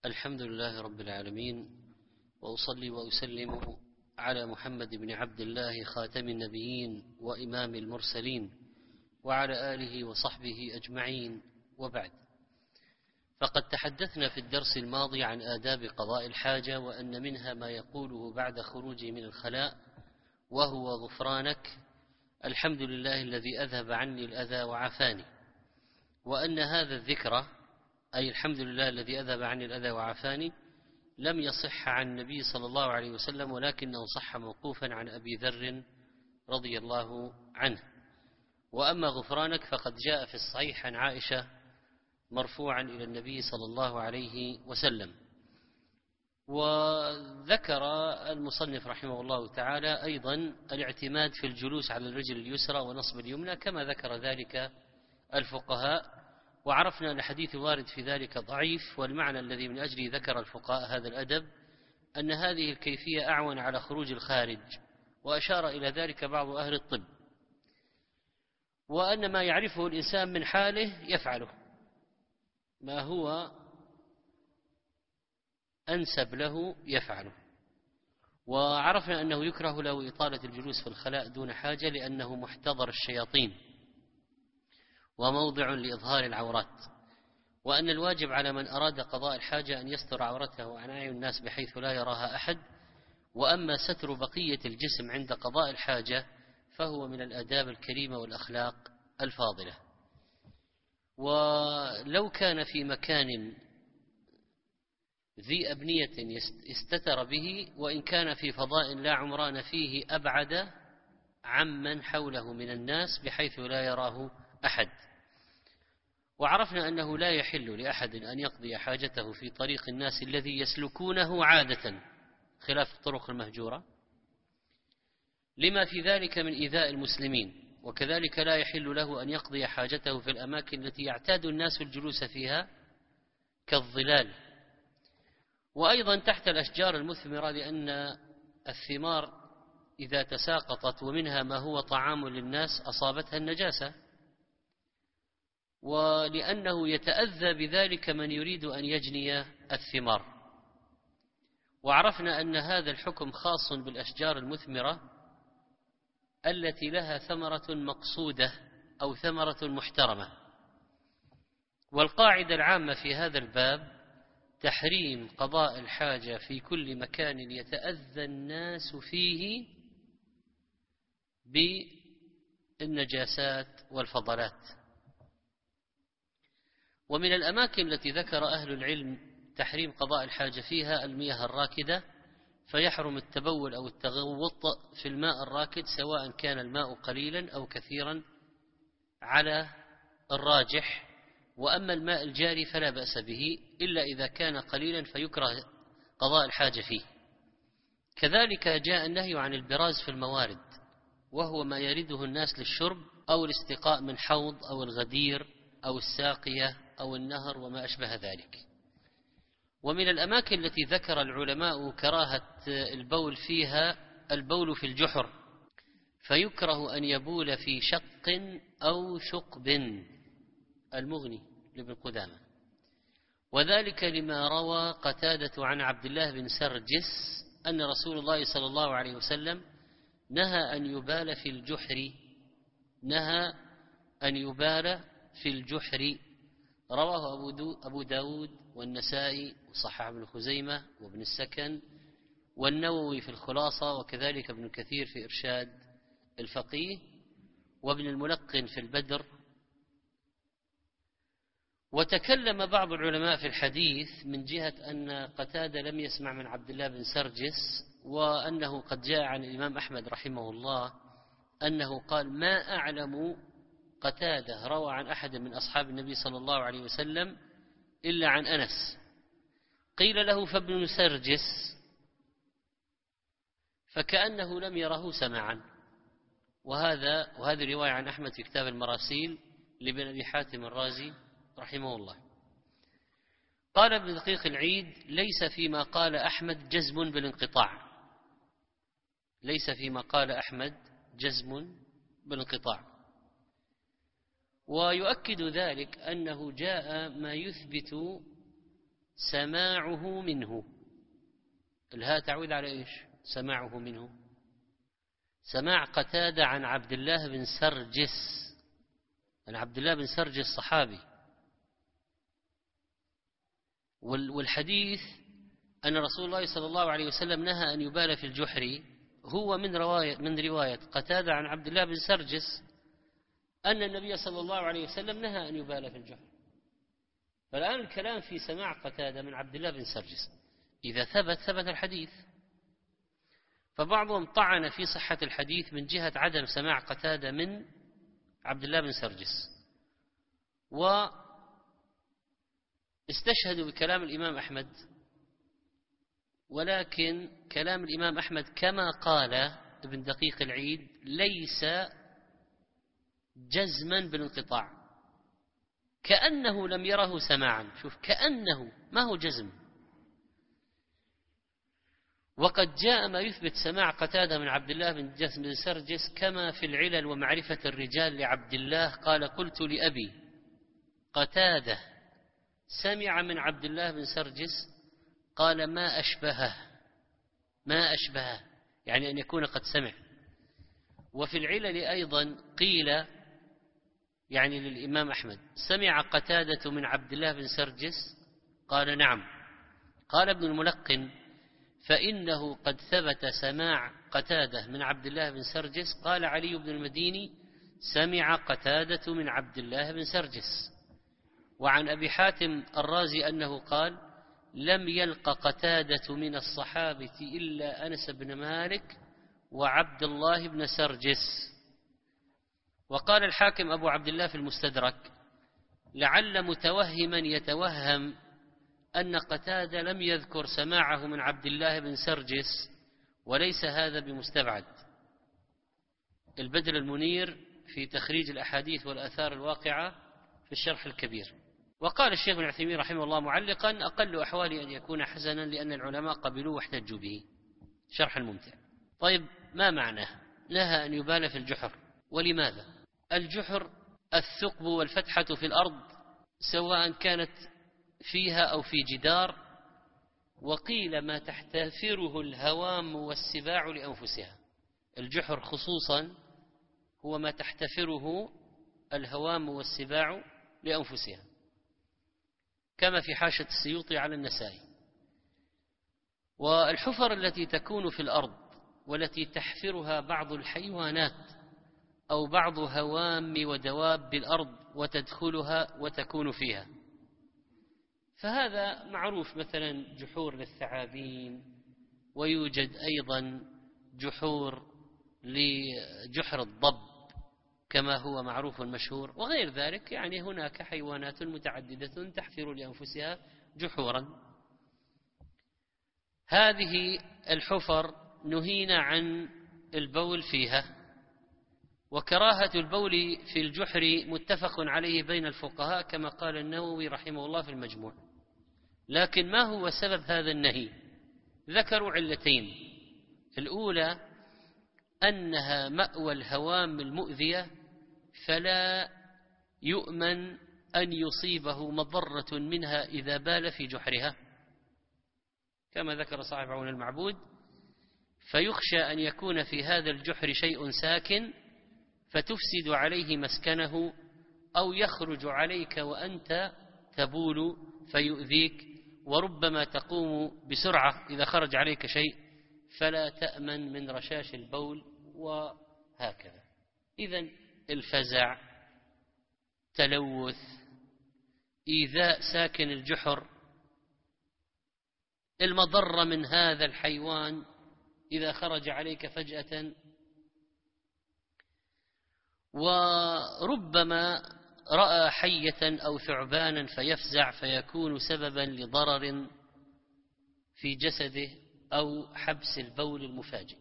الحمد لله رب العالمين، وأصلي وأسلم على محمد بن عبد الله خاتم النبيين وإمام المرسلين وعلى آله وصحبه أجمعين، وبعد. فقد تحدثنا في الدرس الماضي عن آداب قضاء الحاجة، وأن منها ما يقوله بعد خروجه من الخلاء، وهو غفرانك الحمد لله الذي أذهب عني الأذى وعافاني، وأن هذا الذكر أي الحمد لله الذي أذهب عني الأذى وعافاني لم يصح عن النبي صلى الله عليه وسلم، ولكنه صح موقوفا عن أبي ذر رضي الله عنه. وأما غفرانك فقد جاء في الصحيح عن عائشة مرفوعا إلى النبي صلى الله عليه وسلم. وذكر المصنف رحمه الله تعالى أيضا الاعتماد في الجلوس على الرجل اليسرى ونصب اليمنى كما ذكر ذلك الفقهاء، وعرفنا أن الحديث الوارد في ذلك ضعيف، والمعنى الذي من أجله ذكر الفقهاء هذا الأدب أن هذه الكيفية أعون على خروج الخارج، وأشار إلى ذلك بعض أهل الطب، وأن ما يعرفه الإنسان من حاله يفعله، ما هو أنسب له يفعله. وعرفنا أنه يكره له إطالة الجلوس في الخلاء دون حاجة، لأنه محتضر الشياطين وموضع لإظهار العورات، وأن الواجب على من أراد قضاء الحاجة أن يستر عورته عن أعين الناس بحيث لا يراها أحد. وأما ستر بقية الجسم عند قضاء الحاجة فهو من الآداب الكريمة والأخلاق الفاضلة. ولو كان في مكان ذي أبنية استتر به، وإن كان في فضاء لا عمران فيه أبعد عمن حوله من الناس بحيث لا يراه أحد. وعرفنا أنه لا يحل لأحد أن يقضي حاجته في طريق الناس الذي يسلكونه عادة خلاف الطرق المهجورة، لما في ذلك من إيذاء المسلمين. وكذلك لا يحل له أن يقضي حاجته في الأماكن التي يعتاد الناس الجلوس فيها كالظلال، وأيضا تحت الأشجار المثمرة، لأن الثمار إذا تساقطت ومنها ما هو طعام للناس أصابتها النجاسة، ولأنه يتأذى بذلك من يريد أن يجني الثمار. وعرفنا أن هذا الحكم خاص بالأشجار المثمرة التي لها ثمرة مقصودة أو ثمرة محترمة. والقاعدة العامة في هذا الباب تحريم قضاء الحاجة في كل مكان يتأذى الناس فيه بالنجاسات والفضلات. ومن الأماكن التي ذكر أهل العلم تحريم قضاء الحاجة فيها المياه الراكدة، فيحرم التبول أو التغوط في الماء الراكد، سواء كان الماء قليلا أو كثيرا على الراجح. وأما الماء الجاري فلا بأس به، إلا إذا كان قليلا فيكره قضاء الحاجة فيه. كذلك جاء النهي عن البراز في الموارد، وهو ما يرده الناس للشرب أو الاستقاء من حوض أو الغدير أو الساقية أو النهر وما أشبه ذلك. ومن الأماكن التي ذكر العلماء كراهة البول فيها البول في الجحر، فيكره أن يبول في شق أو ثقب، المغني لابن قدامة، وذلك لما روى قتادة عن عبد الله بن سرجس أن رسول الله صلى الله عليه وسلم نهى أن يبال في الجحر. رواه أبو داود والنسائي وصححه ابن خزيمة وابن السكن والنووي في الخلاصة، وكذلك ابن كثير في إرشاد الفقيه، وابن الملقن في البدر. وتكلم بعض العلماء في الحديث من جهة أن قتادة لم يسمع من عبد الله بن سرجس، وأنه قد جاء عن الإمام أحمد رحمه الله أنه قال: ما أعلم قتادة روى عن أحد من أصحاب النبي صلى الله عليه وسلم إلا عن أنس. قيل له: فابن سرجس؟ فكأنه لم يره سماعا. وهذه رواية عن أحمد في كتاب المراسيل لابن أبي حاتم الرازي رحمه الله. قال ابن دقيق العيد: ليس فيما قال أحمد جزم بالانقطاع، ليس فيما قال أحمد جزم بالانقطاع. ويؤكد ذلك أنه جاء ما يثبت سماعه منه. الهاء تعود على إيش؟ سماعه منه. سماع قتادة عن عبد الله بن سرجس، عن عبد الله بن سرجس صحابي، والحديث أن رسول الله صلى الله عليه وسلم نهى أن يبال في الجحر هو من رواية قتادة عن عبد الله بن سرجس أن النبي صلى الله عليه وسلم نهى أن يبال في الجحر. فالآن الكلام في سماع قتادة من عبد الله بن سرجس، إذا ثبت الحديث. فبعضهم طعن في صحة الحديث من جهة عدم سماع قتادة من عبد الله بن سرجس، واستشهدوا بكلام الإمام أحمد، ولكن كلام الإمام أحمد كما قال ابن دقيق العيد ليس جزما بالانقطاع، كأنه لم يره سماعا. شوف، كأنه، ما هو جزم. وقد جاء ما يثبت سماع قتادة من عبد الله بن سرجس كما في العلل ومعرفة الرجال لعبد الله قال: قلت لأبي قتادة سمع من عبد الله بن سرجس، قال: ما أشبهه، يعني أن يكون قد سمع. وفي العلل أيضا قيل، يعني للإمام أحمد: سمع قتادة من عبد الله بن سرجس؟ قال: نعم. قال ابن الملقن: فإنه قد ثبت سماع قتادة من عبد الله بن سرجس. قال علي بن المديني: سمع قتادة من عبد الله بن سرجس. وعن أبي حاتم الرازي أنه قال: لم يلق قتادة من الصحابة إلا أنس بن مالك وعبد الله بن سرجس. وقال الحاكم أبو عبد الله في المستدرك: لعل متوهما يتوهم أن قتادة لم يذكر سماعه من عبد الله بن سرجس، وليس هذا بمستبعد. البدر المنير في تخريج الأحاديث والآثار الواقعة في الشرح الكبير. وقال الشيخ ابن عثيمين رحمه الله معلقا: أقل أحوالي أن يكون حسنا، لأن العلماء قبلوه واحتجوا به. شرح الممتع. طيب، ما معناه نهى أن يبال في الجحر؟ ولماذا؟ الجحر الثقب والفتحة في الأرض، سواء كانت فيها أو في جدار، وقيل ما تحتفره الهوام والسباع لأنفسها. الجحر خصوصا هو ما تحتفره الهوام والسباع لأنفسها، كما في حاشة السيوطي على النسائي. والحفر التي تكون في الأرض والتي تحفرها بعض الحيوانات أو بعض هوام ودواب الأرض وتدخلها وتكون فيها، فهذا معروف، مثلا جحور للثعابين، ويوجد أيضا جحور لجحر الضب كما هو معروف مشهور، وغير ذلك. يعني هناك حيوانات متعددة تحفر لأنفسها جحورا. هذه الحفر نهينا عن البول فيها، وكراهة البول في الجحر متفق عليه بين الفقهاء كما قال النووي رحمه الله في المجموع. لكن ما هو سبب هذا النهي؟ ذكروا علتين: الأولى أنها مأوى الهوام المؤذية، فلا يؤمن أن يصيبه مضرة منها إذا بال في جحرها، كما ذكر صاحب عون المعبود: فيخشى أن يكون في هذا الجحر شيء ساكن فتفسد عليه مسكنه، أو يخرج عليك وأنت تبول فيؤذيك، وربما تقوم بسرعة إذا خرج عليك شيء فلا تأمن من رشاش البول، وهكذا. إذن الفزع، تلوث، إيذاء ساكن الجحر، المضرة من هذا الحيوان إذا خرج عليك فجأة، وربما رأى حية أو ثعبانا فيفزع فيكون سببا لضرر في جسده أو حبس البول المفاجئ.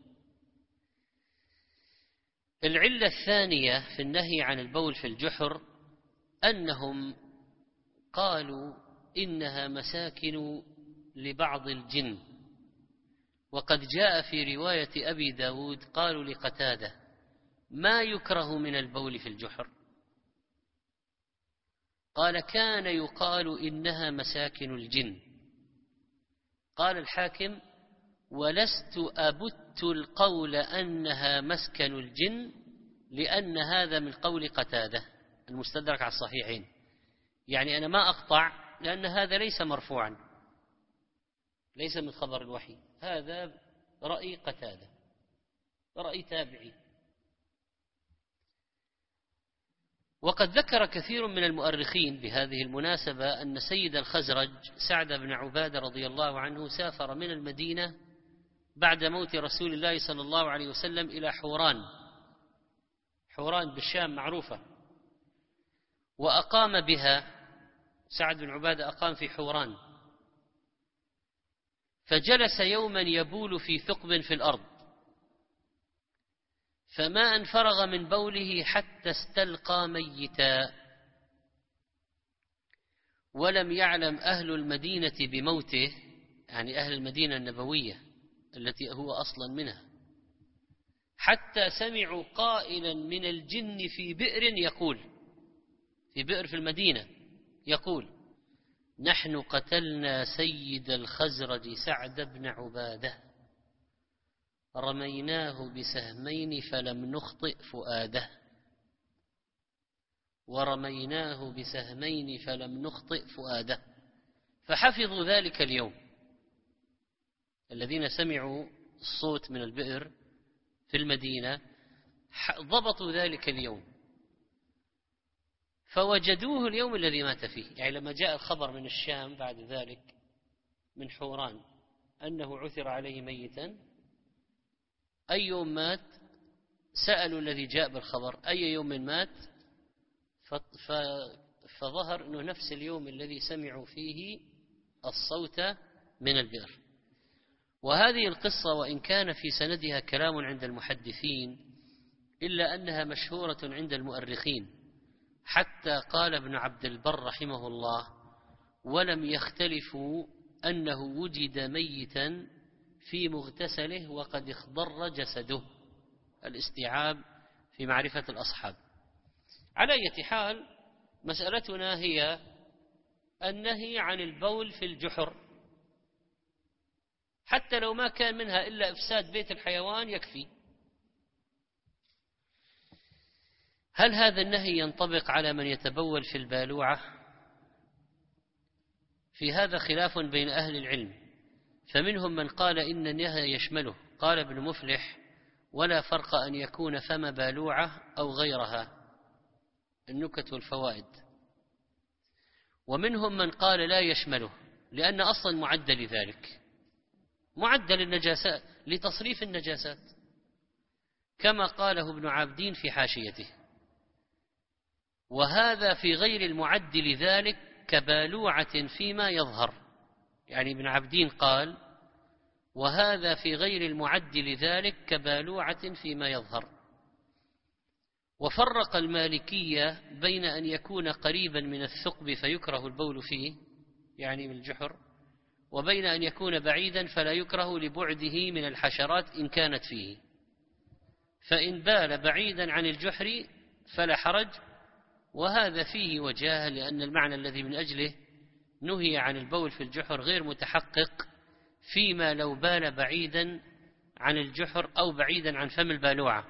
العلة الثانية في النهي عن البول في الجحر أنهم قالوا إنها مساكن لبعض الجن. وقد جاء في رواية أبي داود قالوا لقتادة: ما يكره من البول في الجحر؟ قال: كان يقال إنها مساكن الجن، قال الحاكم: ولست أبت القول أنها مسكن الجن، لأن هذا من قول قتادة المستدرك على الصحيحين. يعني أنا ما أقطع، لأن هذا ليس مرفوعا، ليس من خبر الوحي، هذا رأي قتادة، رأي تابعي. وقد ذكر كثير من المؤرخين بهذه المناسبة أن سيد الخزرج سعد بن عبادة رضي الله عنه سافر من المدينة بعد موت رسول الله صلى الله عليه وسلم إلى حوران. حوران بالشام معروفة، وأقام بها. سعد بن عبادة أقام في حوران، فجلس يوما يبول في ثقب في الأرض، فما أن فرغ من بوله حتى استلقى ميتا، ولم يعلم أهل المدينة بموته، يعني أهل المدينة النبوية التي هو أصلا منها، حتى سمعوا قائلا من الجن في بئر يقول، في بئر في المدينة يقول: نحن قتلنا سيد الخزرج سعد بن عبادة، رميناه بسهمين فلم نخطئ فؤاده، ورميناه بسهمين فلم نخطئ فؤاده. فحفظوا ذلك اليوم، الذين سمعوا الصوت من البئر في المدينة ضبطوا ذلك اليوم، فوجدوه اليوم الذي مات فيه. يعني لما جاء الخبر من الشام بعد ذلك من حوران أنه عثر عليه ميتا، أي يوم مات؟ سألوا الذي جاء بالخبر أي يوم مات، فظهر أنه نفس اليوم الذي سمعوا فيه الصوت من البئر. وهذه القصة وإن كان في سندها كلام عند المحدثين، إلا أنها مشهورة عند المؤرخين، حتى قال ابن عبد البر رحمه الله: ولم يختلفوا أنه وجد ميتا في مغتسله وقد اخضر جسده. الاستيعاب في معرفة الأصحاب. على أي حال، مسألتنا هي النهي عن البول في الجحر، حتى لو ما كان منها إلا إفساد بيت الحيوان يكفي. هل هذا النهي ينطبق على من يتبول في البالوعة؟ في هذا خلاف بين أهل العلم، فمنهم من قال إن النهي يشمله. قال ابن مفلح: ولا فرق أن يكون فم بالوعة أو غيرها، النكت والفوائد. ومنهم من قال لا يشمله، لأن أصلا معدل لذلك، معدل النجاسات لتصريف النجاسات، كما قاله ابن عابدين في حاشيته. وهذا في غير المعد لذلك كبالوعة فيما يظهر. يعني ابن عابدين قال: وهذا في غير المعد لذلك كبالوعة فيما يظهر. وفرق المالكية بين أن يكون قريبا من الثقب فيكره البول فيه، يعني من الجحر، وبين أن يكون بعيدا فلا يكره لبعده من الحشرات إن كانت فيه. فإن بال بعيدا عن الجحر فلا حرج، وهذا فيه وجاهة، لأن المعنى الذي من أجله نهي عن البول في الجحر غير متحقق فيما لو بال بعيدا عن الجحر أو بعيدا عن فم البالوعة.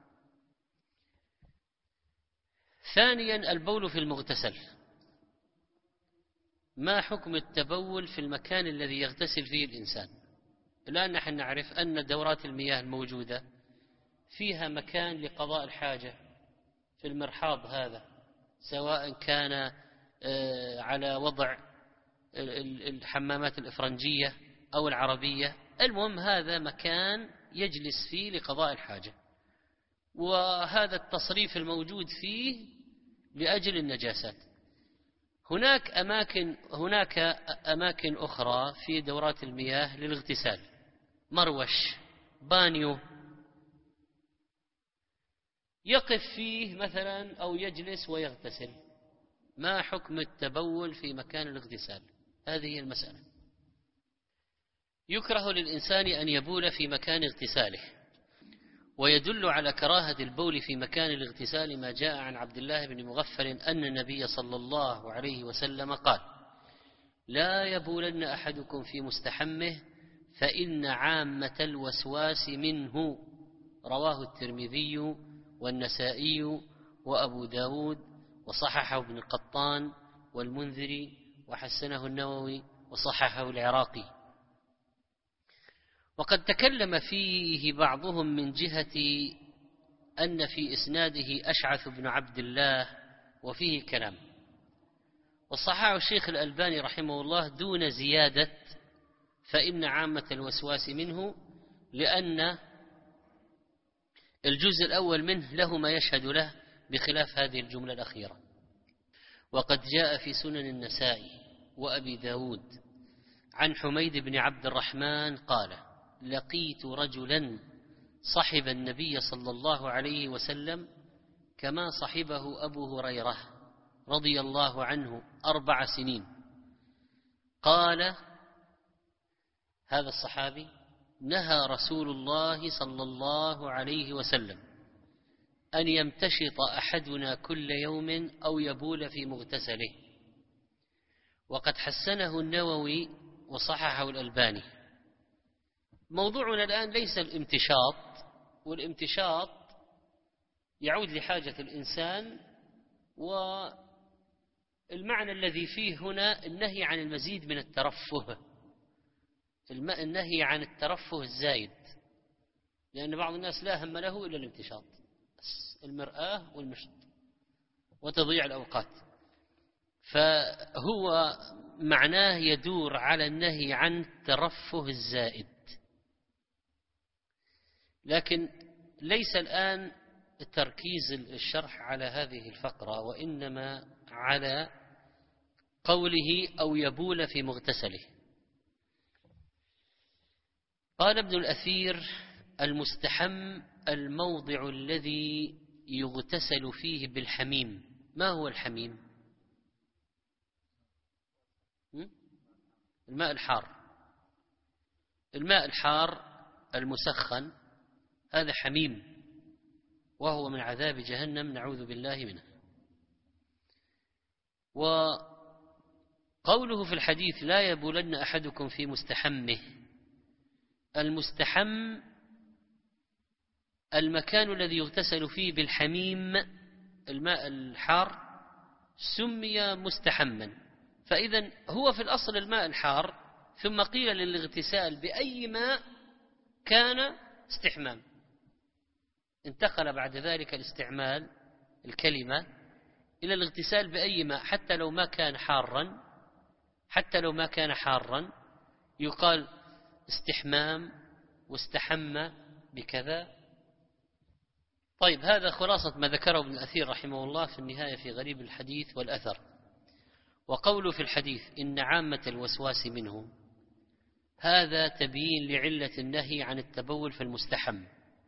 ثانيا، البول في المغتسل. ما حكم التبول في المكان الذي يغتسل فيه الإنسان؟ الآن نحن نعرف أن دورات المياه الموجودة فيها مكان لقضاء الحاجة في المرحاض هذا، سواء كان على وضع الحمامات الإفرنجية أو العربية، المهم هذا مكان يجلس فيه لقضاء الحاجة، وهذا التصريف الموجود فيه لأجل النجاسات. هناك أماكن أخرى في دورات المياه للاغتسال، مروش، بانيو، يقف فيه مثلا أو يجلس ويغتسل. ما حكم التبول في مكان الاغتسال؟ هذه هي المسألة. يكره للإنسان أن يبول في مكان اغتساله، ويدل على كراهة البول في مكان الاغتسال ما جاء عن عبد الله بن مغفل أن النبي صلى الله عليه وسلم قال: لا يبولن أحدكم في مستحمه فإن عامة الوسواس منه. رواه الترمذي والنسائي وأبو داود وصححه ابن القطان والمنذري وحسنه النووي وصححه العراقي. وقد تكلم فيه بعضهم من جهة أن في إسناده أشعث بن عبد الله وفيه كلام، وصححه الشيخ الألباني رحمه الله دون زيادة فإن عامة الوسواس منه، لأن الجزء الأول منه له ما يشهد له بخلاف هذه الجملة الأخيرة. وقد جاء في سنن النسائي وأبي داود عن حميد بن عبد الرحمن قال: لقيت رجلا صحب النبي صلى الله عليه وسلم كما صحبه أبو هريرة رضي الله عنه 4 سنين. قال هذا الصحابي: نهى رسول الله صلى الله عليه وسلم أن يمتشط أحدنا كل يوم أو يبول في مغتسله. وقد حسنه النووي وصححه الألباني. موضوعنا الآن ليس الامتشاط، والامتشاط يعود لحاجة الإنسان، والمعنى الذي فيه هنا النهي عن المزيد من الترفه، النهي عن الترفه الزايد، لأن بعض الناس لا هم له إلا الامتشاط، المرآة والمشط وتضييع الأوقات، فهو معناه يدور على النهي عن الترفه الزائد. لكن ليس الآن تركيز الشرح على هذه الفقرة، وإنما على قوله أو يبول في مغتسله. قال ابن الأثير: المستحم الموضع الذي يغتسل فيه بالحميم. ما هو الحميم؟ الماء الحار. الماء الحار المسخن هذا حميم، وهو من عذاب جهنم، نعوذ بالله منه. وقوله في الحديث: لا يبولن أحدكم في مستحمه، المستحم المكان الذي يغتسل فيه بالحميم الماء الحار سمي مستحما، فإذا هو في الأصل الماء الحار، ثم قيل للاغتسال بأي ماء كان استحمام. انتقل بعد ذلك الاستعمال الكلمة إلى الاغتسال بأي ماء، حتى لو ما كان حارا يقال استحمام واستحم بكذا. طيب، هذا خلاصة ما ذكره ابن الأثير رحمه الله في النهاية في غريب الحديث والأثر. وقوله في الحديث إن عامة الوسواس منه، هذا تبيين لعلة النهي عن التبول في المستحم.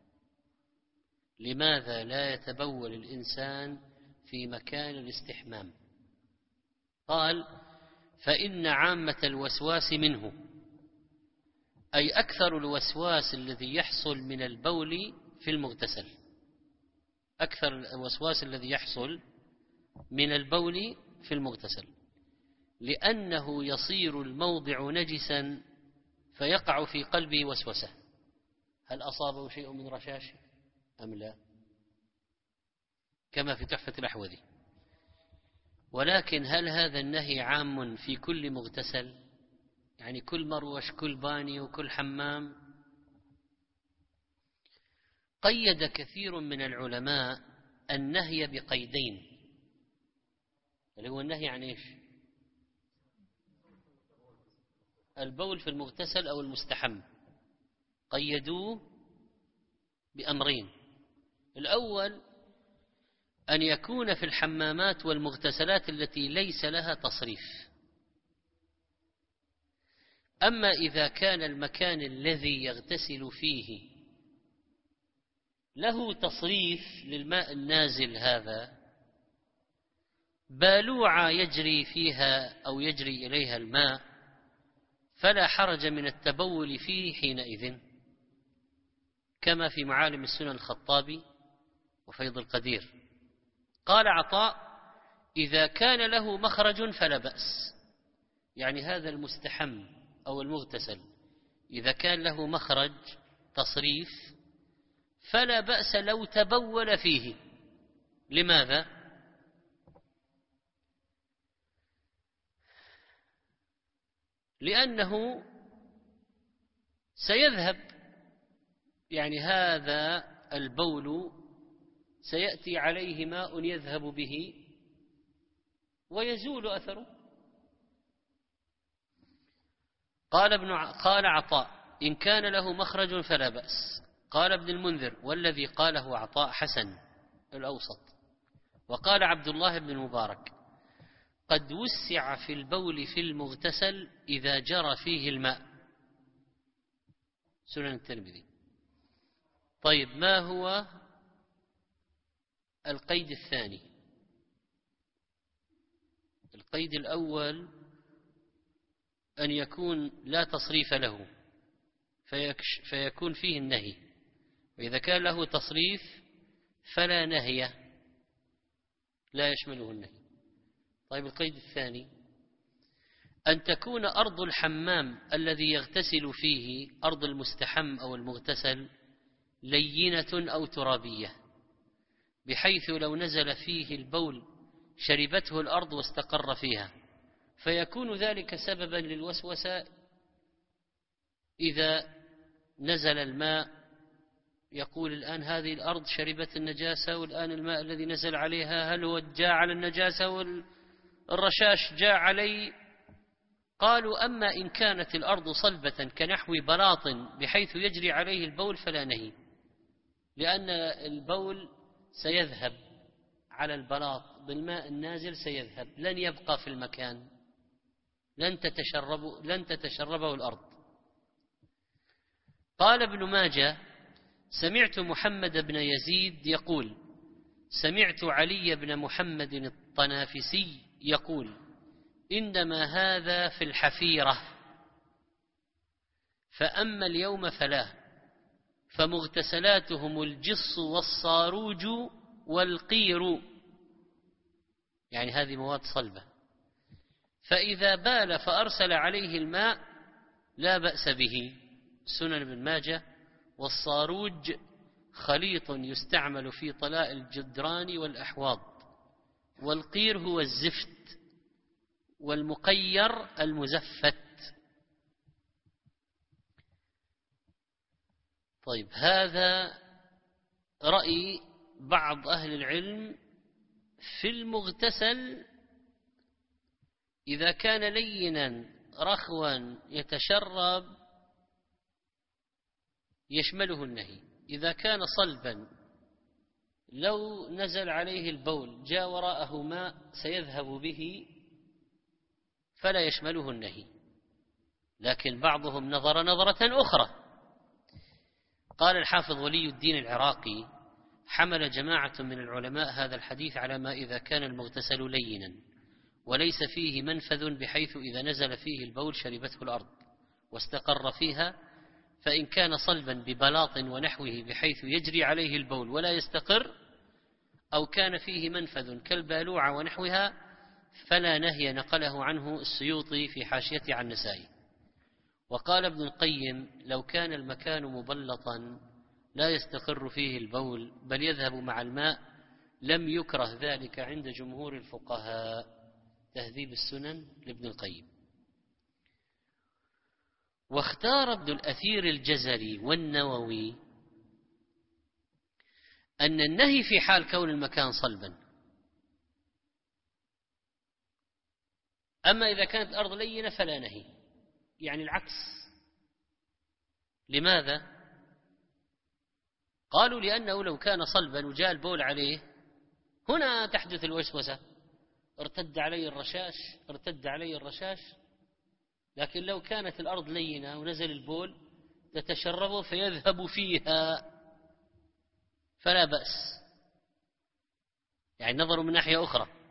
لماذا لا يتبول الإنسان في مكان الاستحمام؟ قال: فإن عامة الوسواس منه، أي أكثر الوسواس الذي يحصل من البول في المغتسل، أكثر الوسواس الذي يحصل من البول في المغتسل، لأنه يصير الموضع نجسا فيقع في قلبه وسوسة. هل أصابه شيء من رشاش أم لا؟ كما في تحفة الأحوذي. ولكن هل هذا النهي عام في كل مغتسل؟ يعني كل مروش، كل باني، وكل حمام؟ قيد كثير من العلماء النهي بقيدين، اللي هو النهي عن إيش؟ البول في المغتسل أو المستحم، قيدوه بأمرين: الأول أن يكون في الحمامات والمغتسلات التي ليس لها تصريف. أما إذا كان المكان الذي يغتسل فيه له تصريف للماء النازل، هذا بالوعة يجري فيها أو يجري إليها الماء، فلا حرج من التبول فيه حينئذ، كما في معالم السنن الخطابي وفيض القدير. قال عطاء: إذا كان له مخرج فلا بأس، يعني هذا المستحم أو المغتسل إذا كان له مخرج تصريف فلا بأس لو تبول فيه. لماذا؟ لأنه سيذهب، يعني هذا البول سيأتي عليه ماء يذهب به ويزول أثره. قال عطاء إن كان له مخرج فلا بأس. قال ابن المنذر والذي قاله عطاء حسن الأوسط. وقال عبد الله بن المبارك قد وسع في البول في المغتسل إذا جرى فيه الماء. سنن الترمذي. طيب ما هو القيد الثاني؟ القيد الأول أن يكون لا تصريف له فيكون فيه النهي، وإذا كان له تصريف فلا نهي، لا يشمله النهي. طيب القيد الثاني أن تكون أرض الحمام الذي يغتسل فيه، أرض المستحم أو المغتسل، لينة أو ترابية بحيث لو نزل فيه البول شربته الأرض واستقر فيها، فيكون ذلك سببا للوسوسة. إذا نزل الماء يقول الآن هذه الأرض شربت النجاسة، والآن الماء الذي نزل عليها هل هو جاء على النجاسة والرشاش جاء علي؟ قالوا أما إن كانت الأرض صلبة كنحو بلاط بحيث يجري عليه البول فلا نهي، لأن البول سيذهب على البلاط بالماء النازل، سيذهب لن يبقى في المكان، لن تتشربه الأرض. قال ابن ماجه سمعت محمد بن يزيد يقول سمعت علي بن محمد الطنافسي يقول إنما هذا في الحفيرة، فأما اليوم فلا، فمغتسلاتهم الجص والصاروج والقير، يعني هذه مواد صلبة، فإذا بال فأرسل عليه الماء لا بأس به. سنن ابن ماجه. والصاروج خليط يستعمل في طلاء الجدران والأحواض، والقير هو الزفت، والمقير المزفت. طيب هذا رأي بعض أهل العلم في المغتسل إذا كان لينا رخوا يتشرب يشمله النهي. إذا كان صلبا لو نزل عليه البول جاء وراءه ماء سيذهب به فلا يشمله النهي. لكن بعضهم نظر نظرة أخرى. قال الحافظ ولي الدين العراقي حمل جماعة من العلماء هذا الحديث على ما إذا كان المغتسل لينا وليس فيه منفذ بحيث إذا نزل فيه البول شربته الأرض واستقر فيها، فإن كان صلبا ببلاط ونحوه بحيث يجري عليه البول ولا يستقر، أو كان فيه منفذ كالبالوعة ونحوها فلا نهي، نقله عنه السيوطي في حاشيته عن النسائي. وقال ابن القيم لو كان المكان مبلطا لا يستقر فيه البول بل يذهب مع الماء لم يكره ذلك عند جمهور الفقهاء. تهذيب السنن لابن القيم. واختار ابن الأثير الجزري والنووي أن النهي في حال كون المكان صلبا، أما إذا كانت الأرض لينة فلا نهي، يعني العكس. لماذا؟ قالوا لأنه لو كان صلبا وجاء البول عليه هنا تحدث الوسوسة، ارتد علي الرشاش. لكن لو كانت الأرض لينة ونزل البول تتشربه فيذهب فيها فلا بأس. يعني نظروا من ناحية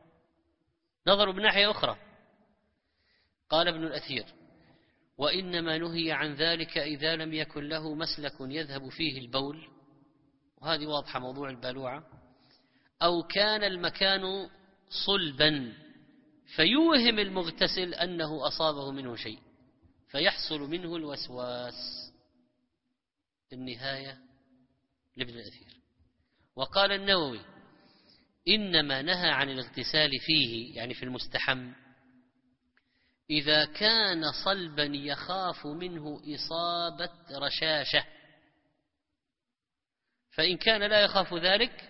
أخرى. قال ابن الأثير وإنما نهي عن ذلك إذا لم يكن له مسلك يذهب فيه البول، وهذه واضحة موضوع البالوعة، أو كان المكان صلبا فيوهم المغتسل أنه أصابه منه شيء فيحصل منه الوسواس. النهاية لابن الأثير. وقال النووي إنما نهى عن الاغتسال فيه يعني في المستحم إذا كان صلبا يخاف منه إصابة رشاشة، فإن كان لا يخاف ذلك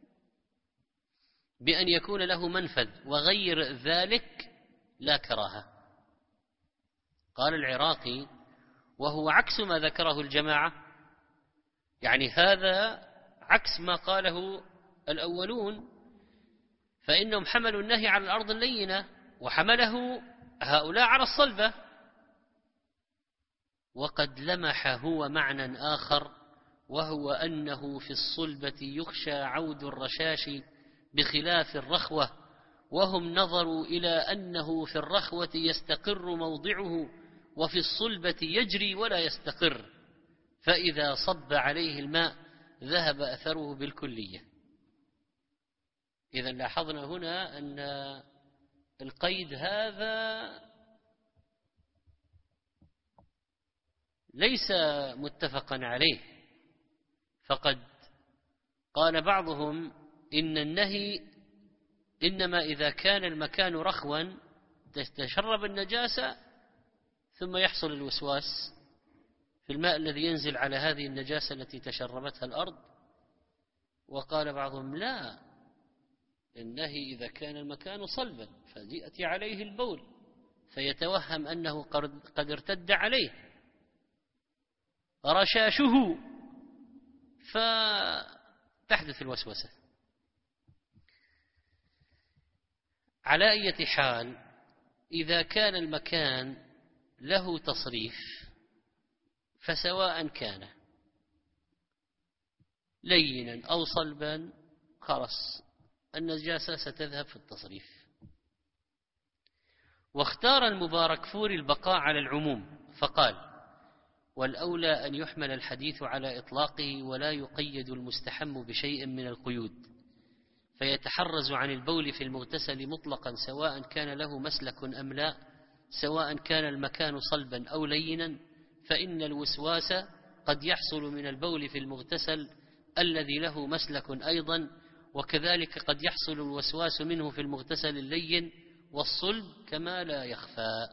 بأن يكون له منفذ وغير ذلك لا كراهة. قال العراقي وهو عكس ما ذكره الجماعة، يعني هذا عكس ما قاله الأولون، فإنهم حملوا النهي على الأرض اللينة وحمله هؤلاء على الصلبة، وقد لمح هو معنى آخر وهو أنه في الصلبة يخشى عود الرشاش بخلاف الرخوة، وهم نظروا إلى أنه في الرخوة يستقر موضعه وفي الصلبة يجري ولا يستقر، فإذا صب عليه الماء ذهب أثره بالكلية. إذن لاحظنا هنا أن القيد هذا ليس متفقا عليه، فقد قال بعضهم إن النهي إنما إذا كان المكان رخوا تتشرب النجاسة ثم يحصل الوسواس في الماء الذي ينزل على هذه النجاسة التي تشربتها الأرض. وقال بعضهم لا، النهي إذا كان المكان صلبا فيأتي عليه البول فيتوهم أنه قد ارتد عليه رشاشه فتحدث الوسوسة. على أي حال إذا كان المكان له تصريف فسواء كان لينا أو صلبا خلاص النجاسة ستذهب في التصريف. واختار المباركفوري البقاء على العموم فقال والأولى أن يحمل الحديث على إطلاقه ولا يقيد المستحم بشيء من القيود، فيتحرز عن البول في المغتسل مطلقا سواء كان له مسلك أم لا، سواء كان المكان صلبا أو لينا، فإن الوسواس قد يحصل من البول في المغتسل الذي له مسلك أيضا، وكذلك قد يحصل الوسواس منه في المغتسل اللين والصلب كما لا يخفى.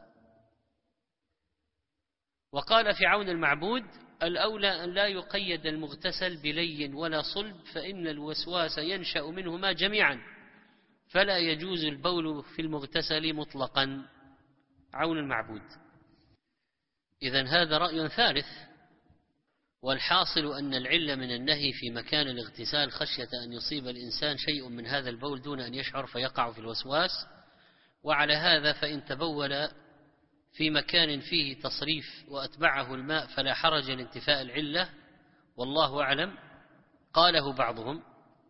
وقال في عون المعبود الأولى أن لا يقيد المغتسل بلين ولا صلب، فإن الوسواس ينشأ منهما جميعا، فلا يجوز البول في المغتسل مطلقا. عون المعبود. إذن هذا رأي ثالث، والحاصل أن العلة من النهي في مكان الاغتسال خشية أن يصيب الإنسان شيء من هذا البول دون أن يشعر فيقع في الوسواس. وعلى هذا فإن تبول في مكان فيه تصريف وأتبعه الماء فلا حرج لانتفاء العلة، والله أعلم. قاله بعضهم.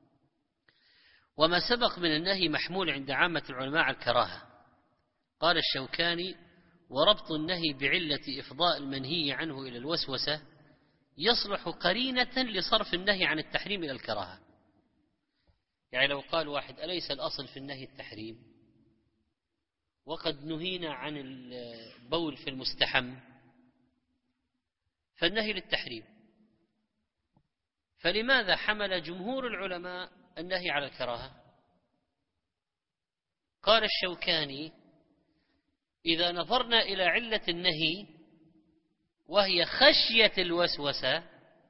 وما سبق من النهي محمول عند عامة العلماء على الكراهة. قال الشوكاني وربط النهي بعلة إفضاء المنهي عنه إلى الوسوسة يصلح قرينة لصرف النهي عن التحريم إلى الكراهة. يعني لو قال واحد أليس الأصل في النهي التحريم وقد نهينا عن البول في المستحم، فالنهي للتحريم، فلماذا حمل جمهور العلماء النهي على الكراهة؟ قال الشوكاني إذا نظرنا إلى علة النهي وهي خشية الوسوسة،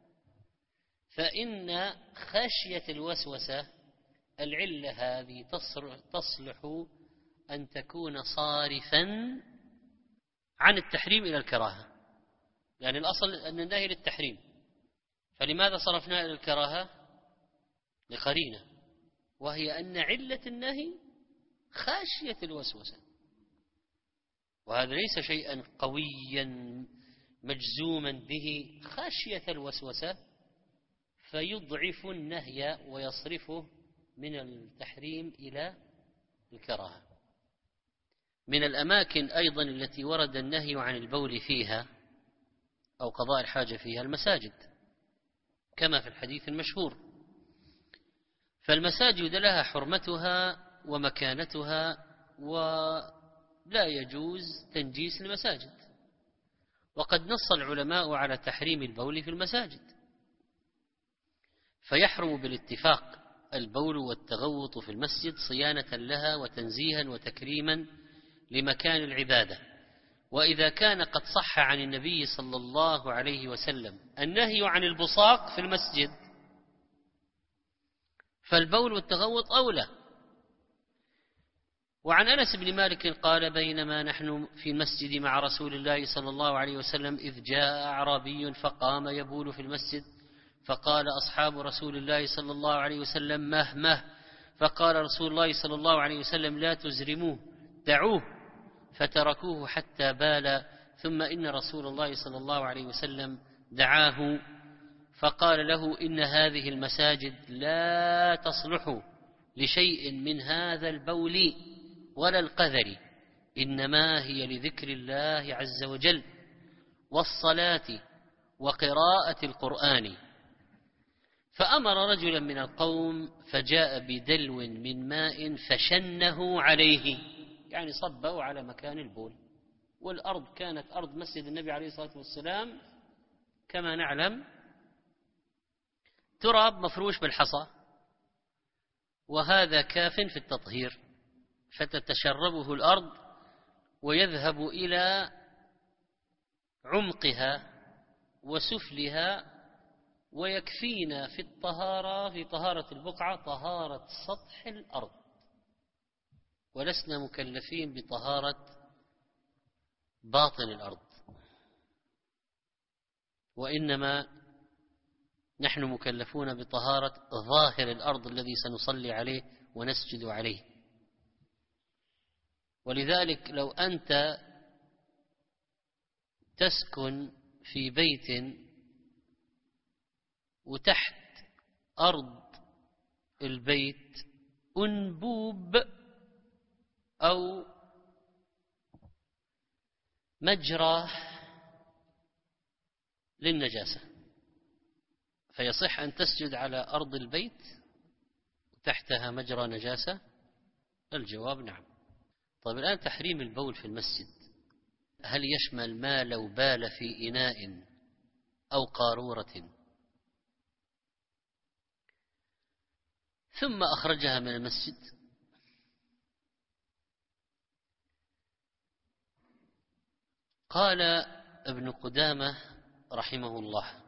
فإن خشية الوسوسة العلة هذه تصلح أن تكون صارفا عن التحريم إلى الكراهة، يعني الأصل أن النهي للتحريم، فلماذا صرفنا إلى الكراهة؟ لقرينة، وهي أن علة النهي خشية الوسوسة، وهذا ليس شيئا قويا مجزوما به، خشية الوسوسة، فيضعف النهي ويصرفه من التحريم إلى الكراهة. من الأماكن أيضا التي ورد النهي عن البول فيها أو قضاء الحاجة فيها المساجد كما في الحديث المشهور، فالمساجد لها حرمتها ومكانتها ولا يجوز تنجيس المساجد. وقد نص العلماء على تحريم البول في المساجد، فيحرم بالاتفاق البول والتغوط في المسجد صيانة لها وتنزيها وتكريما لمكان العبادة. وإذا كان قد صح عن النبي صلى الله عليه وسلم النهي عن البصاق في المسجد فالبول والتغوط أولى. وعن أنس بن مالك قال: بينما نحن في المسجد مع رسول الله صلى الله عليه وسلم إذ جاء أعرابي فقام يبول في المسجد، فقال أصحاب رسول الله صلى الله عليه وسلم: مه مه. فقال رسول الله صلى الله عليه وسلم: لا تزرموه، دعوه. فتركوه حتى بال، ثم إن رسول الله صلى الله عليه وسلم دعاه فقال له: إن هذه المساجد لا تصلح لشيء من هذا البول ولا القذر، إنما هي لذكر الله عز وجل والصلاة وقراءة القرآن. فأمر رجلا من القوم فجاء بدلو من ماء فشنه عليه، يعني صبه على مكان البول. والأرض كانت أرض مسجد النبي عليه الصلاة والسلام كما نعلم تراب مفروش بالحصى، وهذا كاف في التطهير، فتتشربه الأرض ويذهب إلى عمقها وسفلها، ويكفينا في الطهارة، في طهارة البقعة، طهارة سطح الأرض، ولسنا مكلفين بطهارة باطن الأرض، وإنما نحن مكلفون بطهارة ظاهر الأرض الذي سنصلي عليه ونسجد عليه. ولذلك لو أنت تسكن في بيت وتحت أرض البيت أنبوب أو مجرى للنجاسة، فيصح أن تسجد على أرض البيت وتحتها مجرى نجاسة؟ الجواب نعم. طيب الآن تحريم البول في المسجد هل يشمل ما لو بال في إناء أو قارورة ثم أخرجها من المسجد؟ قال ابن قدامة رحمه الله: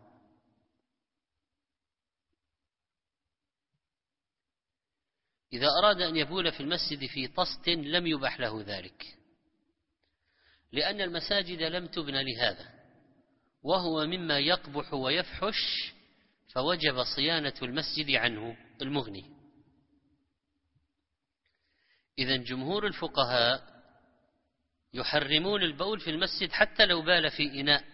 إذا أراد أن يبول في المسجد في طست لم يبح له ذلك، لأن المساجد لم تبنى لهذا، وهو مما يقبح ويفحش، فوجب صيانة المسجد عنه المغني. إذن جمهور الفقهاء يحرمون البول في المسجد حتى لو بال في إناء،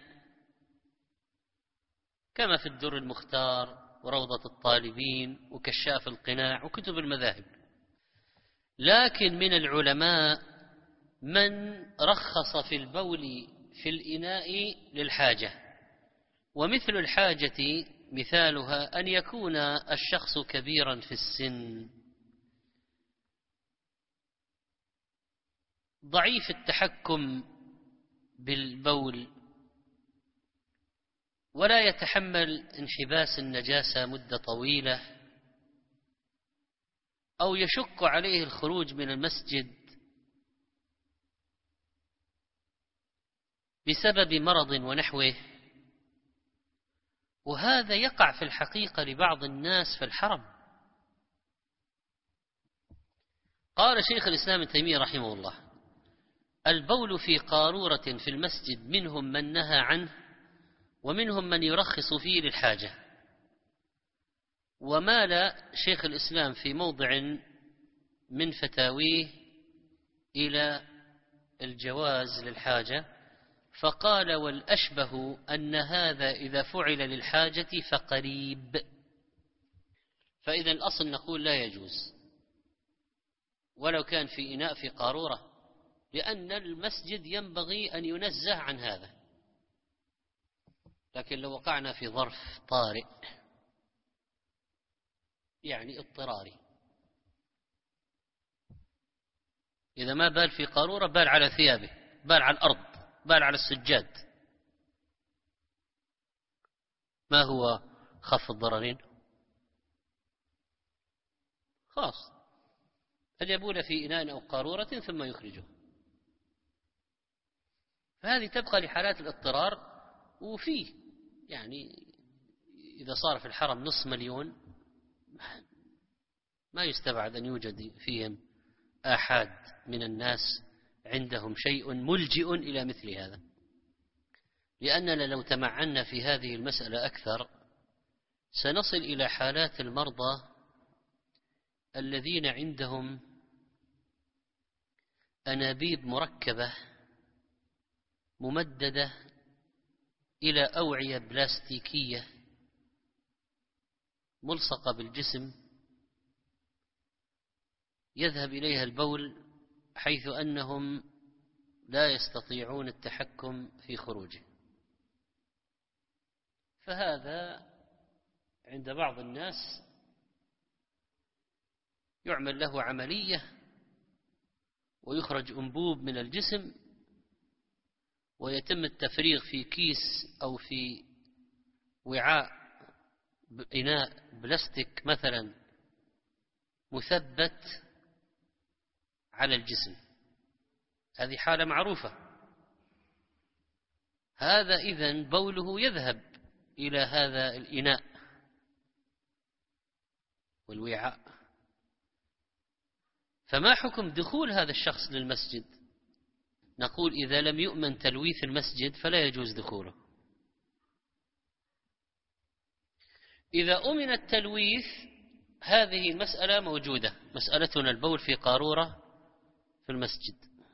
كما في الدر المختار وروضة الطالبين وكشاف القناع وكتب المذاهب. لكن من العلماء من رخص في البول في الإناء للحاجة، ومثل الحاجة مثالها أن يكون الشخص كبيرا في السن ضعيف التحكم بالبول ولا يتحمل انحباس النجاسة مدة طويلة، أو يشق عليه الخروج من المسجد بسبب مرض ونحوه. وهذا يقع في الحقيقة لبعض الناس في الحرم. قال شيخ الإسلام ابن تيمية رحمه الله: البول في قارورة في المسجد منهم من نهى عنه ومنهم من يرخص فيه للحاجة. ومال شيخ الإسلام في موضع من فتاويه إلى الجواز للحاجة، فقال: والأشبه أن هذا إذا فعل للحاجة فقريب. فإذا الأصل نقول لا يجوز ولو كان في إناء في قارورة، لأن المسجد ينبغي أن ينزه عن هذا. لكن لو وقعنا في ظرف طارئ يعني اضطراري، إذا ما بال في قارورة بال على ثيابه، بال على الأرض، بال على السجاد. ما هو خف الضررين؟ خاص أن يبول في إناء أو قارورة ثم يخرجه. فهذه تبقى لحالات الاضطرار. وفيه يعني إذا صار في الحرم 500,000 ما يستبعد أن يوجد فيهم آحاد من الناس عندهم شيء ملجئ إلى مثل هذا. لأننا لو تمعنا في هذه المسألة أكثر سنصل إلى حالات المرضى الذين عندهم أنابيب مركبة ممددة إلى أوعية بلاستيكية ملصقة بالجسم يذهب إليها البول، حيث أنهم لا يستطيعون التحكم في خروجه. فهذا عند بعض الناس يعمل له عملية ويخرج أنبوب من الجسم ويتم التفريغ في كيس أو في وعاء إناء بلاستيك مثلا مثبت على الجسم. هذه حالة معروفة. هذا إذن بوله يذهب إلى هذا الإناء والوعاء. فما حكم دخول هذا الشخص للمسجد؟ نقول إذا لم يؤمن تلويث المسجد فلا يجوز دخوله. إذا أمن التلويث هذه المسألة موجودة، مسألتنا البول في قارورة في المسجد.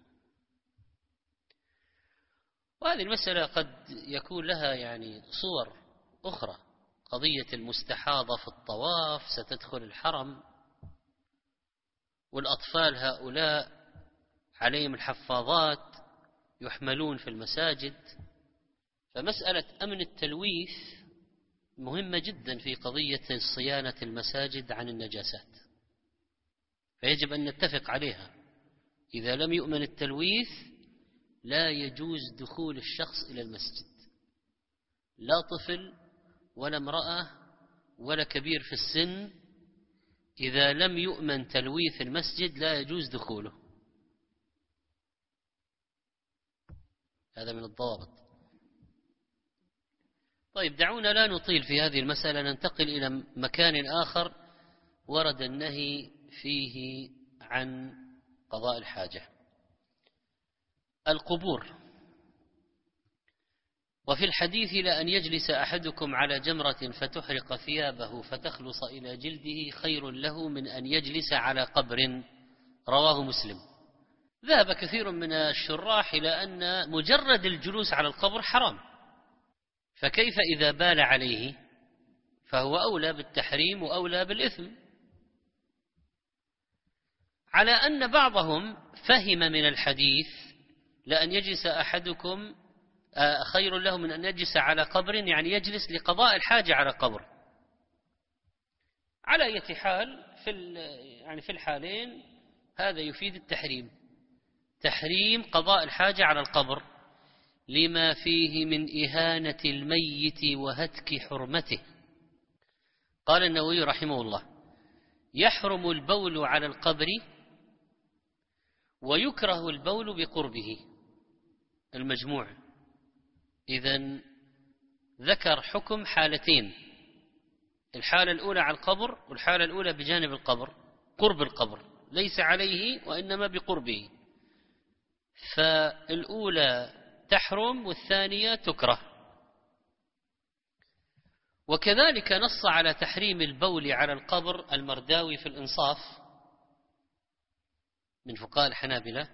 وهذه المسألة قد يكون لها يعني صور أخرى. قضية المستحاضة في الطواف ستدخل الحرم، والأطفال هؤلاء عليهم الحفاظات يحملون في المساجد. فمسألة أمن التلويث مهمة جدا في قضية صيانة المساجد عن النجاسات، فيجب أن نتفق عليها. إذا لم يؤمن التلويث لا يجوز دخول الشخص إلى المسجد، لا طفل ولا امرأة ولا كبير في السن. إذا لم يؤمن تلويث المسجد لا يجوز دخوله. هذا من الضوابط. طيب دعونا لا نطيل في هذه المسألة، ننتقل إلى مكان آخر ورد النهي فيه عن قضاء الحاجة: القبور. وفي الحديث: لأن يجلس أحدكم على جمرة فتحرق ثيابه فتخلص إلى جلده خير له من أن يجلس على قبر. رواه مسلم. ذهب كثير من الشراح إلى أن مجرد الجلوس على القبر حرام، فكيف إذا بال عليه؟ فهو أولى بالتحريم وأولى بالإثم. على أن بعضهم فهم من الحديث لأن يجلس أحدكم خير له من أن يجلس على قبر، يعني يجلس لقضاء الحاجة على قبر. على أي حال في الحالين هذا يفيد التحريم، تحريم قضاء الحاجة على القبر، لما فيه من إهانة الميت وهتك حرمته. قال النووي رحمه الله: يحرم البول على القبر ويكره البول بقربه. المجموع إذن ذكر حكم حالتين: الحالة الأولى على القبر، والحالة الأولى بجانب القبر، قرب القبر، ليس عليه وإنما بقربه. فالأولى تحرم والثانية تكره. وكذلك نص على تحريم البول على القبر المرداوي في الإنصاف من فقهاء الحنابلة.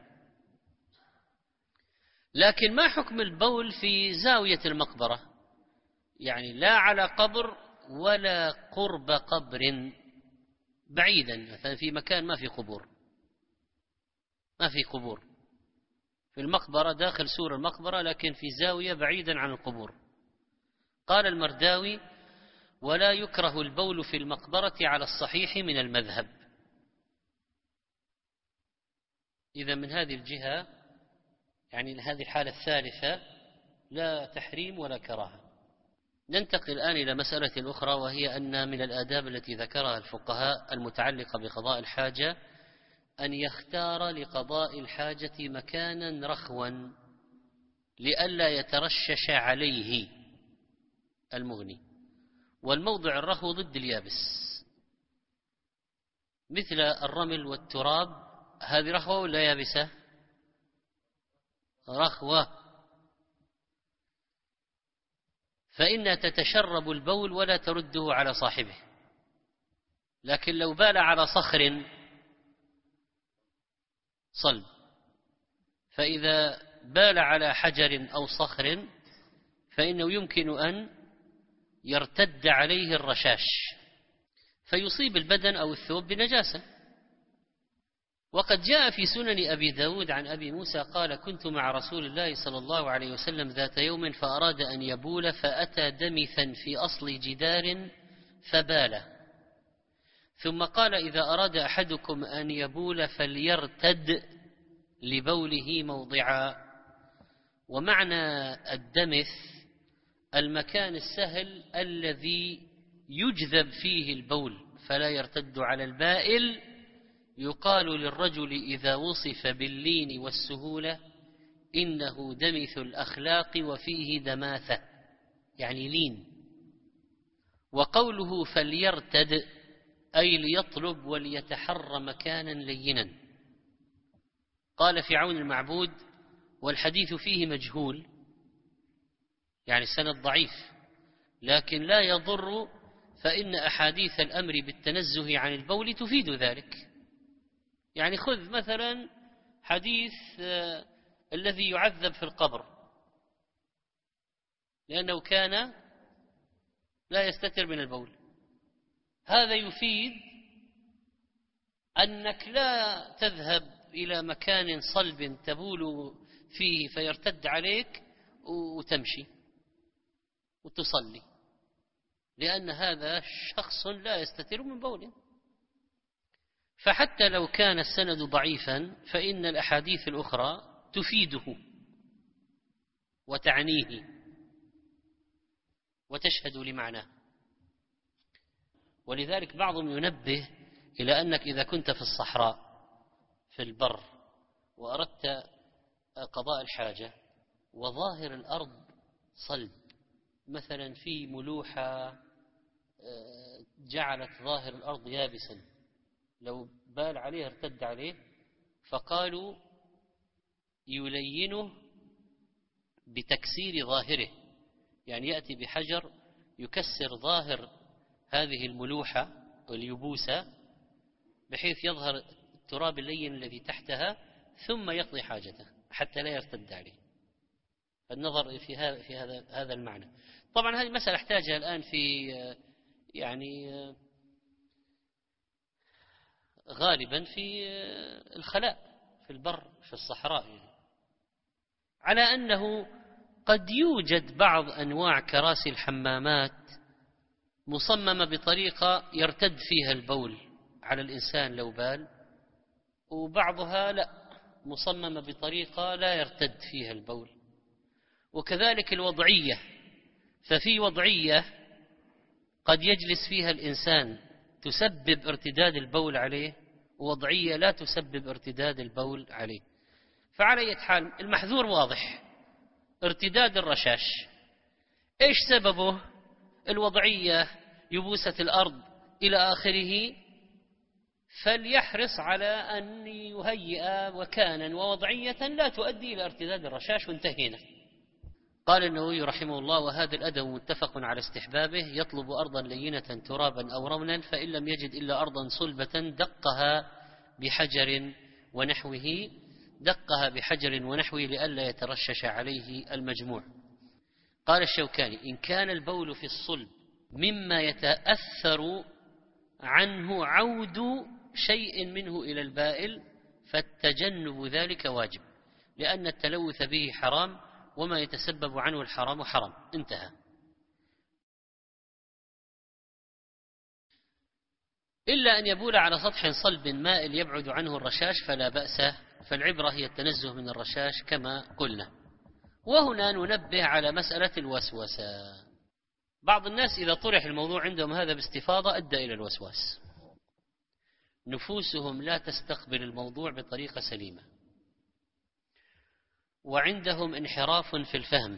لكن ما حكم البول في زاوية المقبرة؟ يعني لا على قبر ولا قرب قبر، بعيدا، مثلا في مكان ما في قبور، ما في قبور في المقبرة، داخل سور المقبرة، لكن في زاوية بعيدا عن القبور. قال المرداوي: ولا يكره البول في المقبرة على الصحيح من المذهب. إذا من هذه الجهة يعني هذه الحالة الثالثة لا تحريم ولا كراهة. ننتقل الآن إلى مسألة أخرى، وهي أن من الآداب التي ذكرها الفقهاء المتعلقة بقضاء الحاجة أن يختار لقضاء الحاجة مكانا رخوا لئلا يترشش عليه المغني. والموضع الرخو ضد اليابس، مثل الرمل والتراب، هذه رخوة ولا يابسة؟ رخوة، فإنها تتشرب البول ولا ترده على صاحبه. لكن لو بال على صخر صلب، فإذا بال على حجر أو صخر فإنه يمكن أن يرتد عليه الرشاش فيصيب البدن أو الثوب بنجاسة. وقد جاء في سنن أبي داود عن أبي موسى قال: كنت مع رسول الله صلى الله عليه وسلم ذات يوم فأراد أن يبول فأتى دمثا في أصل جدار فبال، ثم قال: إذا أراد أحدكم أن يبول فليرتد لبوله موضعا. ومعنى الدمث المكان السهل الذي يجذب فيه البول فلا يرتد على البائل. يقال للرجل إذا وصف باللين والسهولة إنه دمث الأخلاق وفيه دماثة، يعني لين. وقوله فليرتد أي ليطلب وليتحرى مكانا لينا. قال في عون المعبود: والحديث فيه مجهول، يعني السند ضعيف، لكن لا يضر، فإن أحاديث الأمر بالتنزه عن البول تفيد ذلك. يعني خذ مثلا حديث الذي يعذب في القبر لأنه كان لا يستتر من البول، هذا يفيد أنك لا تذهب إلى مكان صلب تبول فيه فيرتد عليك وتمشي وتصلي، لأن هذا شخص لا يستتر من بوله. فحتى لو كان السند ضعيفا فإن الأحاديث الأخرى تفيده وتعنيه وتشهد لمعناه. ولذلك بعضهم ينبه إلى أنك إذا كنت في الصحراء في البر وأردت قضاء الحاجة وظاهر الأرض صلب، مثلا في ملوحة جعلت ظاهر الأرض يابسا، لو بال عليه ارتد عليه، فقالوا يلينه بتكسير ظاهره، يعني يأتي بحجر يكسر ظاهر هذه الملوحة واليبوسة بحيث يظهر التراب اللين الذي تحتها، ثم يقضي حاجته حتى لا يرتد عليه. النظر في هذا المعنى. طبعا هذه مسألة احتاجها الآن في يعني غالبا في الخلاء في البر في الصحراء، يعني على أنه قد يوجد بعض أنواع كراسي الحمامات مصممة بطريقة يرتد فيها البول على الإنسان لو بال، وبعضها لا، مصممة بطريقة لا يرتد فيها البول. وكذلك الوضعية، ففي وضعية قد يجلس فيها الإنسان تسبب ارتداد البول عليه، ووضعية لا تسبب ارتداد البول عليه. فعلى أي حال المحذور واضح، ارتداد الرشاش. إيش سببه؟ الوضعية، يبوسة الأرض إلى آخره، فليحرص على أن يهيئ مكانا ووضعية لا تؤدي إلى ارتداد الرشاش، وانتهينا. قال النووي رحمه الله: وهذا الأدب متفق على استحبابه، يطلب أرضا لينة ترابا أو رملا، فإن لم يجد إلا أرضا صلبة دقها بحجر ونحوه لئلا يترشش عليه المجموع. قال الشوكاني: إن كان البول في الصلب مما يتأثر عنه عود شيء منه إلى البائل فالتجنب ذلك واجب، لأن التلوث به حرام، وما يتسبب عنه الحرام حرام. انتهى. إلا أن يبول على سطح صلب مائل يبعد عنه الرشاش فلا بأس فالعبرة هي التنزه من الرشاش كما قلنا. وهنا ننبه على مسألة الوسوسة. بعض الناس إذا طرح الموضوع عندهم هذا باستفاضة أدى إلى الوسواس، نفوسهم لا تستقبل الموضوع بطريقة سليمة، وعندهم انحراف في الفهم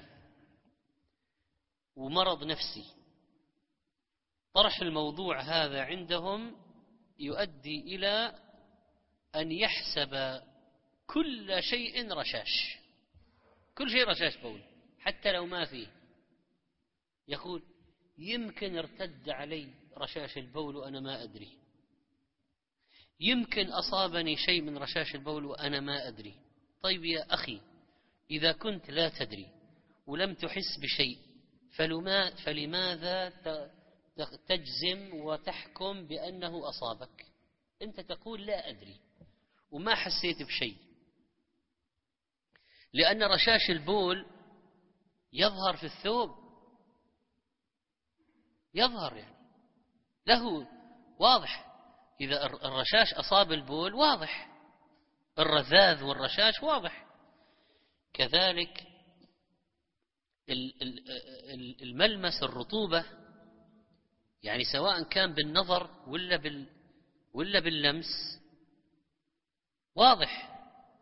ومرض نفسي. طرح الموضوع هذا عندهم يؤدي إلى أن يحسب كل شيء رشاش، كل شيء رشاش بول حتى لو ما فيه. يقول يمكن ارتد علي رشاش البول وأنا ما أدري، يمكن أصابني شيء من رشاش البول وأنا ما أدري. طيب يا أخي، إذا كنت لا تدري ولم تحس بشيء فلماذا تجزم وتحكم بأنه أصابك؟ أنت تقول لا أدري وما حسيت بشيء، لأن رشاش البول يظهر في الثوب، يظهر يعني له واضح. إذا الرشاش أصاب البول واضح، الرذاذ والرشاش واضح. كذلك الملمس، الرطوبة، يعني سواء كان بالنظر ولا باللمس واضح.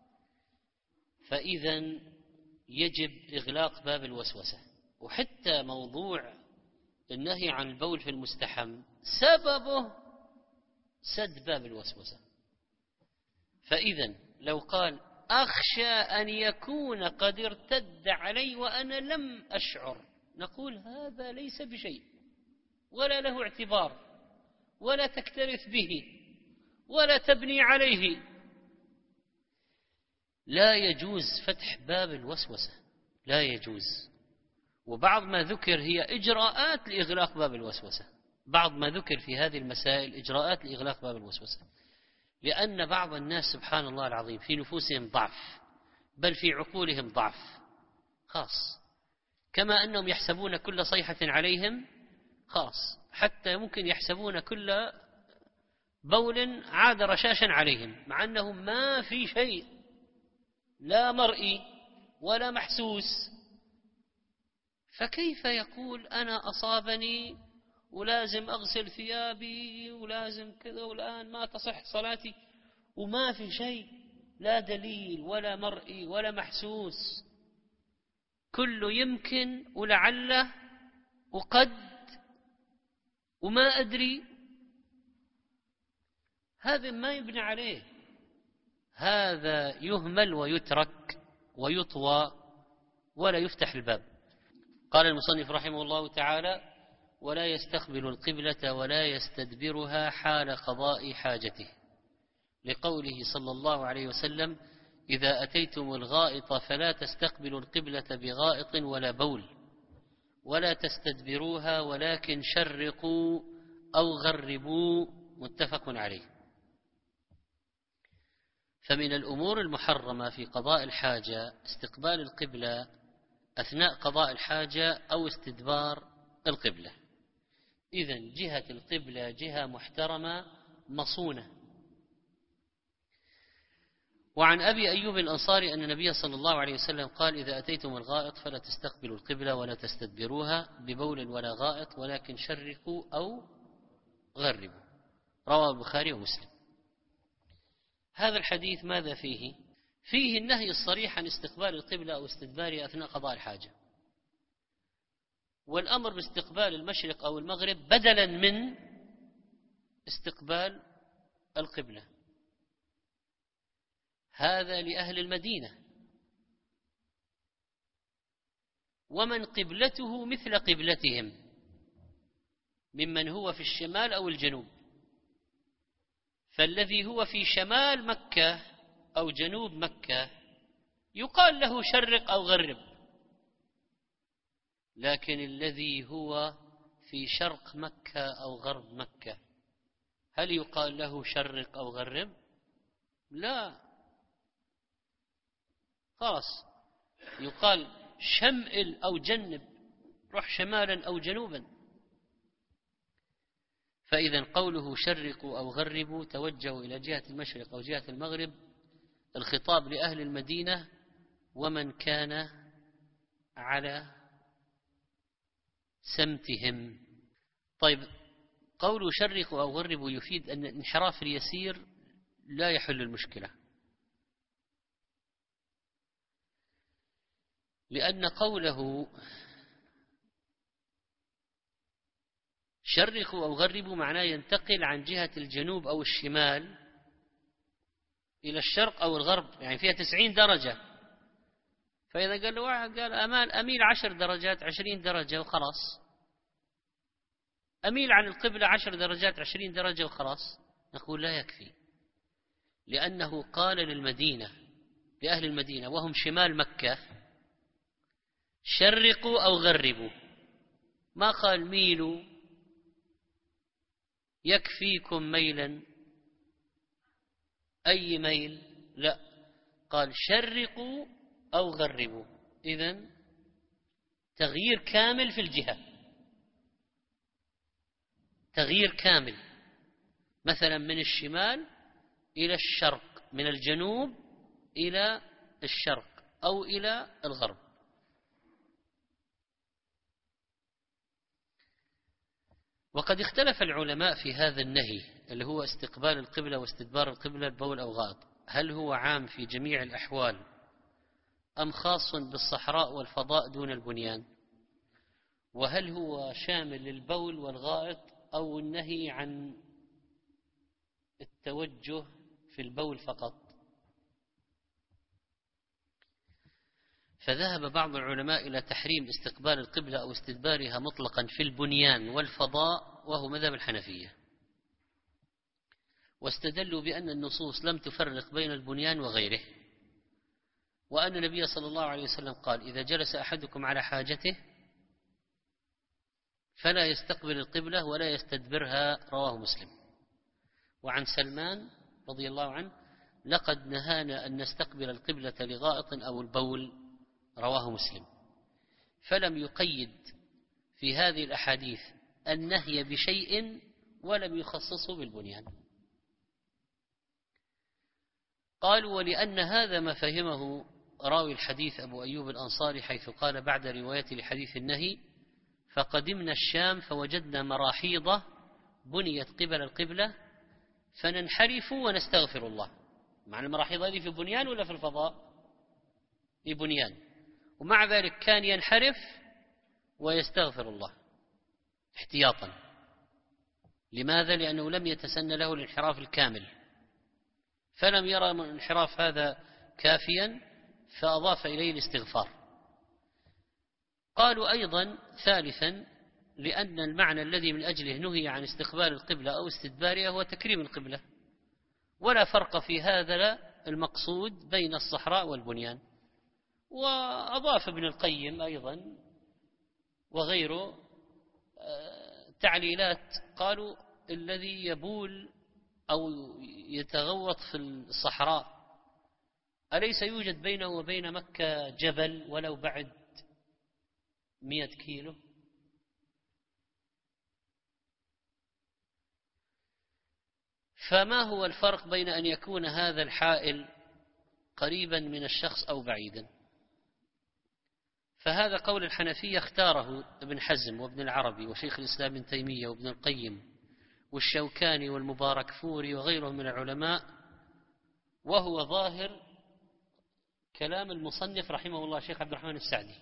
فإذا يجب إغلاق باب الوسوسة. وحتى موضوع النهي عن البول في المستحم سببه سد باب الوسوسة. فإذا لو قال أخشى أن يكون قد ارتد علي وأنا لم أشعر، نقول هذا ليس بشيء ولا له اعتبار، ولا تكترث به ولا تبني عليه. لا يجوز فتح باب الوسوسة، لا يجوز. وبعض ما ذكر هي إجراءات لإغلاق باب الوسوسة، بعض ما ذكر في هذه المسائل إجراءات لإغلاق باب الوسوسة، لأن بعض الناس سبحان الله العظيم في نفوسهم ضعف، بل في عقولهم ضعف خاص، كما أنهم يحسبون كل صيحة عليهم خاص، حتى ممكن يحسبون كل بول عاد رشاشا عليهم، مع أنه ما في شيء لا مرئي ولا محسوس. فكيف يقول أنا أصابني ولازم أغسل ثيابي ولازم كذا والآن ما تصح صلاتي وما في شيء، لا دليل ولا مرئي ولا محسوس، كله يمكن ولعله وقد وما أدري. هذا ما يبنى عليه، هذا يهمل ويترك ويطوى ولا يفتح الباب. قال المصنف رحمه الله تعالى: ولا يستقبل القبلة ولا يستدبرها حال قضاء حاجته، لقوله صلى الله عليه وسلم: إذا أتيتم الغائط فلا تستقبلوا القبلة بغائط ولا بول ولا تستدبروها ولكن شرقوا أو غربوا. متفق عليه. فمن الأمور المحرمة في قضاء الحاجة استقبال القبلة أثناء قضاء الحاجة أو استدبار القبلة. إذن جهة القبلة جهة محترمة مصونة. وعن أبي أيوب الأنصاري أن النبي صلى الله عليه وسلم قال: إذا أتيتم الغائط فلا تستقبلوا القبلة ولا تستدبروها ببول ولا غائط ولكن شرقوا أو غربوا. رواه البخاري ومسلم. هذا الحديث ماذا فيه؟ فيه النهي الصريح عن استقبال القبلة أو استدبارها أثناء قضاء الحاجة، والأمر باستقبال المشرق أو المغرب بدلا من استقبال القبلة. هذا لأهل المدينة، ومن قبلته مثل قبلتهم ممن هو في الشمال أو الجنوب. فالذي هو في شمال مكة أو جنوب مكة يقال له شرق أو غرب، لكن الذي هو في شرق مكة أو غرب مكة هل يقال له شرق أو غرب؟ لا، خلاص يقال شمئل أو جنب، روح شمالا أو جنوبا. فإذا قوله شرقوا أو غربوا توجهوا إلى جهة المشرق أو جهة المغرب الخطاب لأهل المدينة ومن كان على سمتهم. طيب، قول شرقوا أو غربوا يفيد أن الانحراف اليسير لا يحل المشكلة، لأن قوله شرقوا أو غربوا معناه ينتقل عن جهة الجنوب أو الشمال إلى الشرق أو الغرب، يعني فيها 90 درجة. فإذا قال واحد قال أميل 10 درجات 20 درجة وخلاص، أميل عن القبلة 10 درجات 20 درجة وخلاص، نقول لا يكفي، لأنه قال للمدينة لأهل المدينة وهم شمال مكة شرقوا أو غربوا، ما قال ميلوا يكفيكم ميلا أي ميل، لا، قال شرقوا أو غربوا. إذن تغيير كامل في الجهة، تغيير كامل، مثلا من الشمال إلى الشرق، من الجنوب إلى الشرق أو إلى الغرب. وقد اختلف العلماء في هذا النهي اللي هو استقبال القبلة واستدبار القبلة ببول أو غائط، هل هو عام في جميع الأحوال أم خاص بالصحراء والفضاء دون البنيان؟ وهل هو شامل للبول والغائط أو النهي عن التوجه في البول فقط؟ فذهب بعض العلماء إلى تحريم استقبال القبلة أو استدبارها مطلقا في البنيان والفضاء، وهو مذهب الحنفية، واستدلوا بأن النصوص لم تفرق بين البنيان وغيره، وأن النبي صلى الله عليه وسلم قال إذا جلس أحدكم على حاجته فلا يستقبل القبلة ولا يستدبرها، رواه مسلم. وعن سلمان رضي الله عنه لقد نهانا أن نستقبل القبلة لغائط أو البول، رواه مسلم. فلم يقيد في هذه الأحاديث النهي بشيء ولم يخصصه بالبنيان. قالوا ولأن هذا ما فهمه راوي الحديث أبو أيوب الأنصاري، حيث قال بعد رواية لحديث النهي فقدمنا الشام فوجدنا مراحيض بنيت قبل القبلة فننحرف ونستغفر الله. معنى المراحيض هذه في بنيان ولا في الفضاء؟ في بنيان، ومع ذلك كان ينحرف ويستغفر الله احتياطا. لماذا؟ لأنه لم يتسنى له الانحراف الكامل، فلم يرى من الانحراف هذا كافيا فأضاف إليه الاستغفار. قالوا أيضا ثالثا لأن المعنى الذي من أجله نهي عن استقبال القبلة أو استدبارها هو تكريم القبلة، ولا فرق في هذا المقصود بين الصحراء والبنيان. وأضاف ابن القيم أيضا وغيره تعليلات، قالوا الذي يبول أو يتغوط في الصحراء أليس يوجد بينه وبين مكة جبل ولو بعد 100 كيلو؟ فما هو الفرق بين أن يكون هذا الحائل قريبا من الشخص أو بعيدا؟ فهذا قول الحنفية اختاره ابن حزم وابن العربي وشيخ الإسلام ابن تيمية وابن القيم والشوكاني والمبارك فوري وغيرهم من العلماء، وهو ظاهر كلام المصنف رحمه الله شيخ عبد الرحمن السعدي.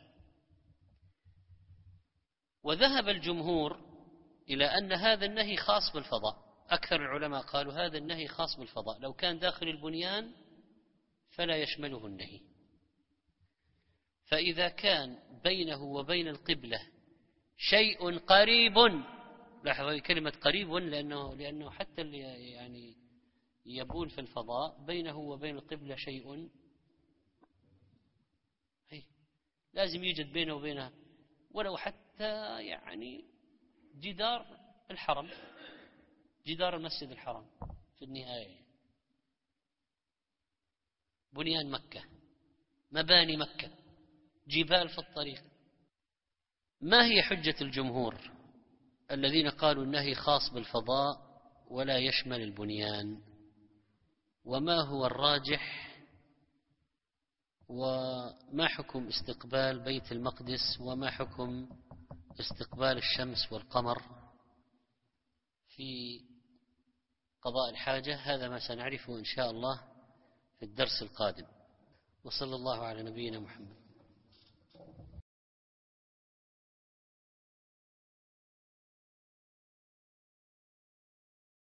وذهب الجمهور إلى أن هذا النهي خاص بالفضاء، أكثر العلماء قالوا هذا النهي خاص بالفضاء، لو كان داخل البنيان فلا يشمله النهي. فإذا كان بينه وبين القبلة شيء قريب، لاحظوا كلمة قريب لأنه حتى اللي يعني يبول في الفضاء بينه وبين القبلة شيء، لازم يوجد بينه وبينها ولو حتى يعني جدار الحرم، جدار المسجد الحرام في النهاية، بنيان مكة، مباني مكة، جبال في الطريق. ما هي حجة الجمهور الذين قالوا النهي خاص بالفضاء ولا يشمل البنيان؟ وما هو الراجح وما حكم استقبال بيت المقدس، وما حكم استقبال الشمس والقمر في قضاء الحاجة. هذا ما سنعرفه إن شاء الله في الدرس القادم. وصلى الله على نبينا محمد.